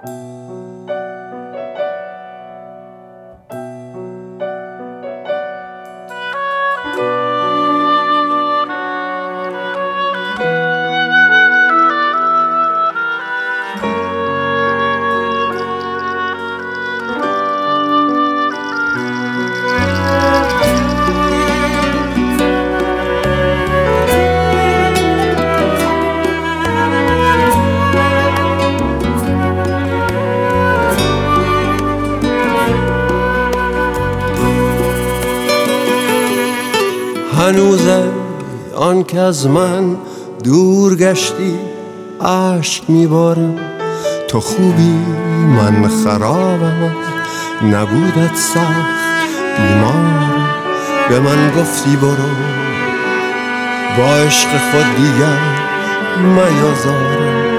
هنوزه آن که از من دور گشتی عشق میبارم، تو خوبی من خرابم، نبودت سخت بیمارم. به من گفتی برو با عشق خود دیگر میازارم،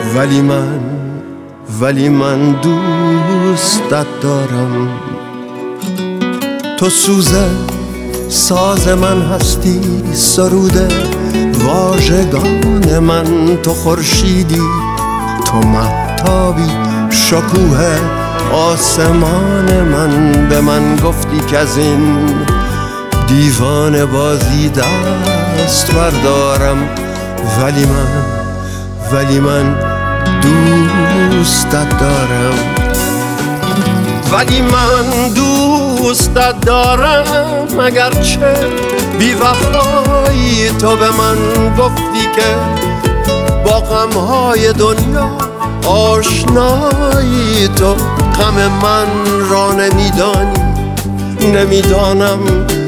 ولی من دوستت دارم. تو سوزه ساز من هستی، سروده واژگان من، تو خورشیدی، تو مهتابی، شکوه آسمان من. به من گفتی که از این دیوانه بازی دست بردارم، ولی من دوستت دارم. دوستت دارم اگرچه بی وفایی. تو به من گفتی که با غمهای دنیا آشنایی، تو غم من را نمیدانم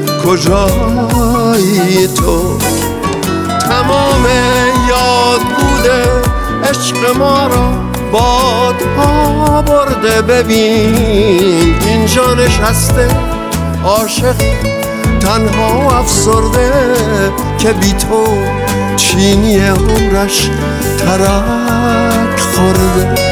کجایی. تو تمام یاد بوده عشق ما را بادها برده، ببین اینجا نشسته عاشق تنها افسرده، که بی تو چینی عمرش ترک خورده.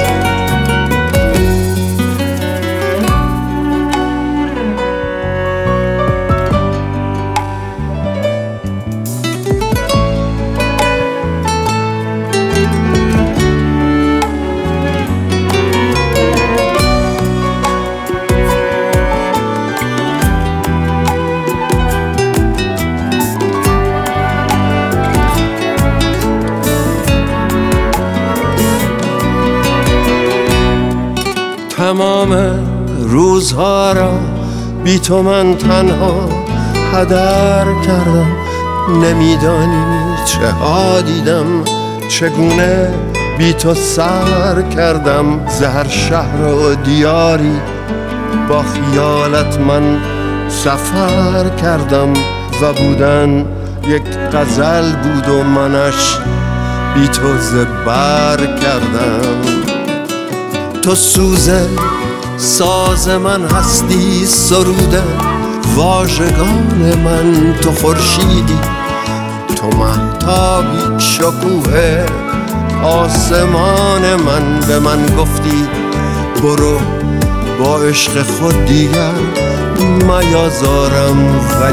تمام روزها را بی تو من تنها هدر کردم، نمیدانی چه ها دیدم، چگونه بی تو سر کردم. زهر شهر و دیاری با خیالت من سفر کردم، و بودن یک غزل بود و منش بی تو زبر کردم. تو سوزه ساز من هستی، سروده واژگان من، تو خورشیدی، تو مهتابی، شکوه آسمان من. به من گفتی برو با عشق خود دیگر میازارم،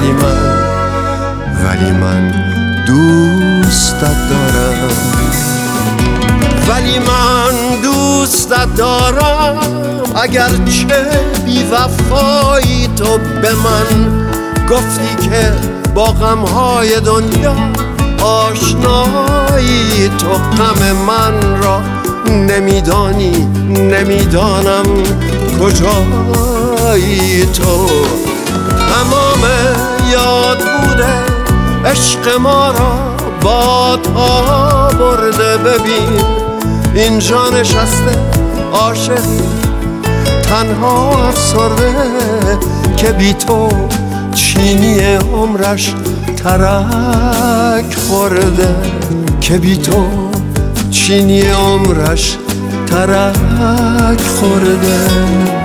ولی من دوستت دارم. دوستت دارم اگرچه بی وفایی. تو به من گفتی که با غمهای دنیا آشنایی، تو غم من را نمیدانم کجایی. تو تمام یاد بوده عشق ما را بادها برده، ببین اینجا نشسته عاشق تنها افسرده، که بی تو چینی عمرش ترک خورده، که بی تو چینی عمرش ترک خورده.